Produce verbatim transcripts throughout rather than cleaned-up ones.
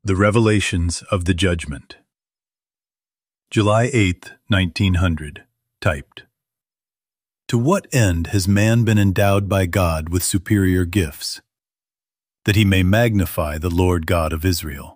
The Revelations of the Judgment. July eighth, nineteen hundred. Typed. To what end has man been endowed by God with superior gifts? That he may magnify the Lord God of Israel.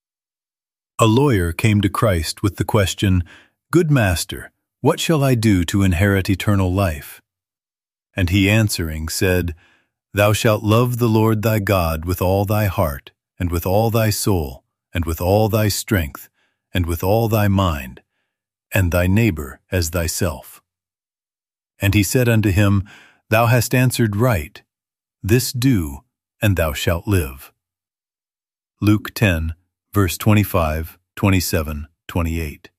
A lawyer came to Christ with the question, "Good Master, what shall I do to inherit eternal life?" And he answering said, "Thou shalt love the Lord thy God with all thy heart, and with all thy soul, and with all thy strength, and with all thy mind, and thy neighbor as thyself." And he said unto him, "Thou hast answered right. This do, and thou shalt live." Luke ten, verse twenty-five, twenty-seven, twenty-eight.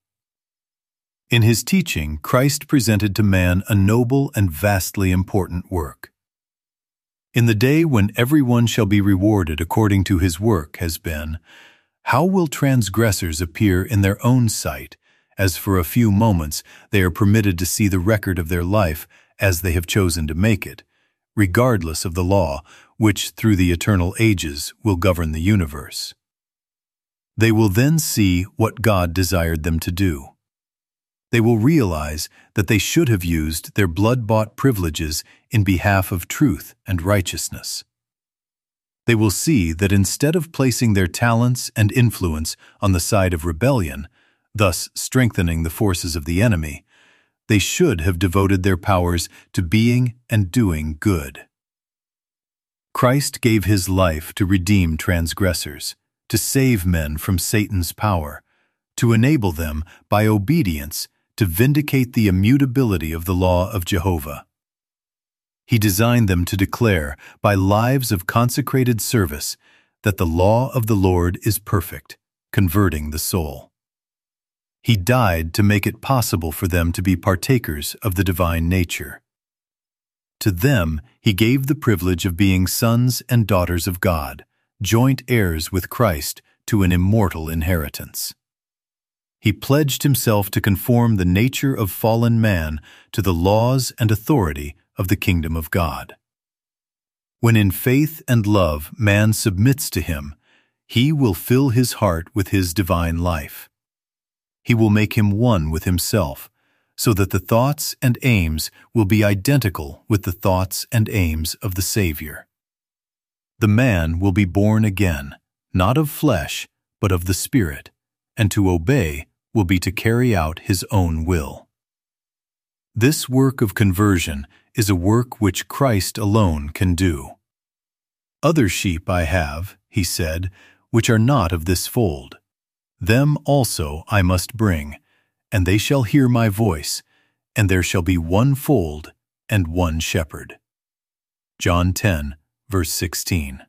In his teaching, Christ presented to man a noble and vastly important work. In the day when everyone shall be rewarded according to his work has been, how will transgressors appear in their own sight, as for a few moments they are permitted to see the record of their life as they have chosen to make it, regardless of the law which through the eternal ages will govern the universe? They will then see what God desired them to do. They will realize that they should have used their blood-bought privileges in behalf of truth and righteousness. They will see that instead of placing their talents and influence on the side of rebellion, thus strengthening the forces of the enemy, they should have devoted their powers to being and doing good. Christ gave his life to redeem transgressors, to save men from Satan's power, to enable them, by obedience, to vindicate the immutability of the law of Jehovah. He designed them to declare, by lives of consecrated service, that the law of the Lord is perfect, converting the soul. He died to make it possible for them to be partakers of the divine nature. To them, he gave the privilege of being sons and daughters of God, joint heirs with Christ to an immortal inheritance. He pledged himself to conform the nature of fallen man to the laws and authority of the kingdom of God. When in faith and love man submits to him, he will fill his heart with his divine life. He will make him one with himself, so that the thoughts and aims will be identical with the thoughts and aims of the Savior. The man will be born again, not of flesh, but of the Spirit, and to obey will be to carry out his own will. This work of conversion is a work which Christ alone can do. "Other sheep I have," he said, "which are not of this fold. Them also I must bring, and they shall hear my voice, and there shall be one fold and one shepherd." John ten, verse sixteen.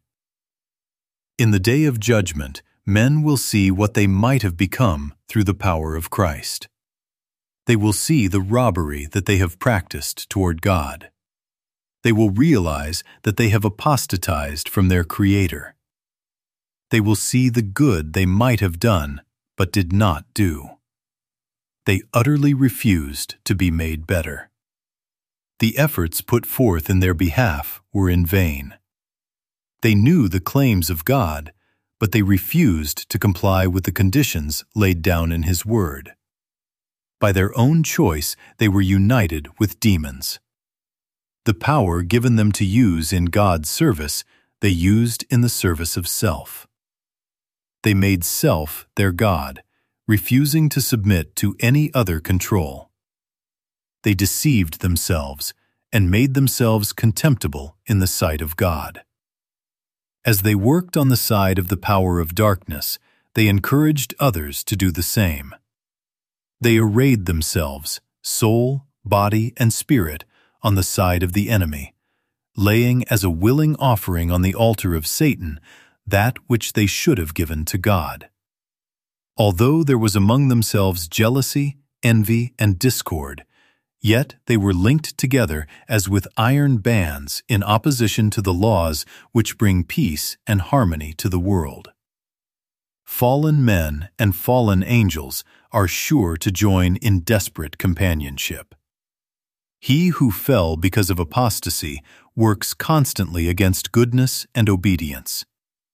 In the day of judgment, men will see what they might have become through the power of Christ. They will see the robbery that they have practiced toward God. They will realize that they have apostatized from their Creator. They will see the good they might have done, but did not do. They utterly refused to be made better. The efforts put forth in their behalf were in vain. They knew the claims of God, but they refused to comply with the conditions laid down in His Word. By their own choice, they were united with demons. The power given them to use in God's service, they used in the service of self. They made self their God, refusing to submit to any other control. They deceived themselves and made themselves contemptible in the sight of God. As they worked on the side of the power of darkness, they encouraged others to do the same. They arrayed themselves, soul, body, and spirit, on the side of the enemy, laying as a willing offering on the altar of Satan that which they should have given to God. Although there was among themselves jealousy, envy, and discord, yet they were linked together as with iron bands in opposition to the laws which bring peace and harmony to the world. Fallen men and fallen angels are sure to join in desperate companionship. He who fell because of apostasy works constantly against goodness and obedience.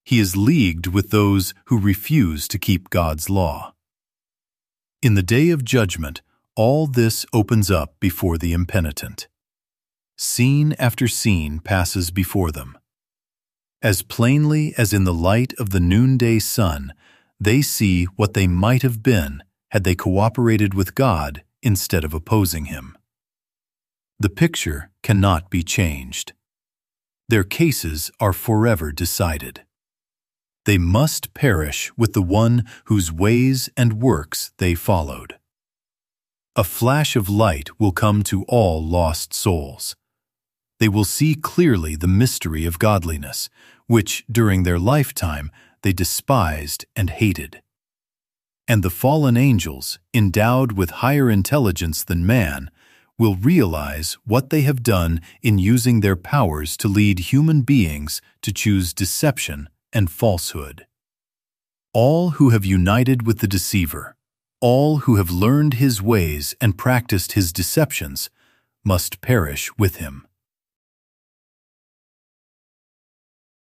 He is leagued with those who refuse to keep God's law. In the day of judgment, all this opens up before the impenitent. Scene after scene passes before them. As plainly as in the light of the noonday sun, they see what they might have been had they cooperated with God instead of opposing Him. The picture cannot be changed. Their cases are forever decided. They must perish with the one whose ways and works they followed. A flash of light will come to all lost souls. They will see clearly the mystery of godliness, which during their lifetime they despised and hated. And the fallen angels, endowed with higher intelligence than man, will realize what they have done in using their powers to lead human beings to choose deception and falsehood. All who have united with the deceiver, all who have learned his ways and practiced his deceptions, must perish with him.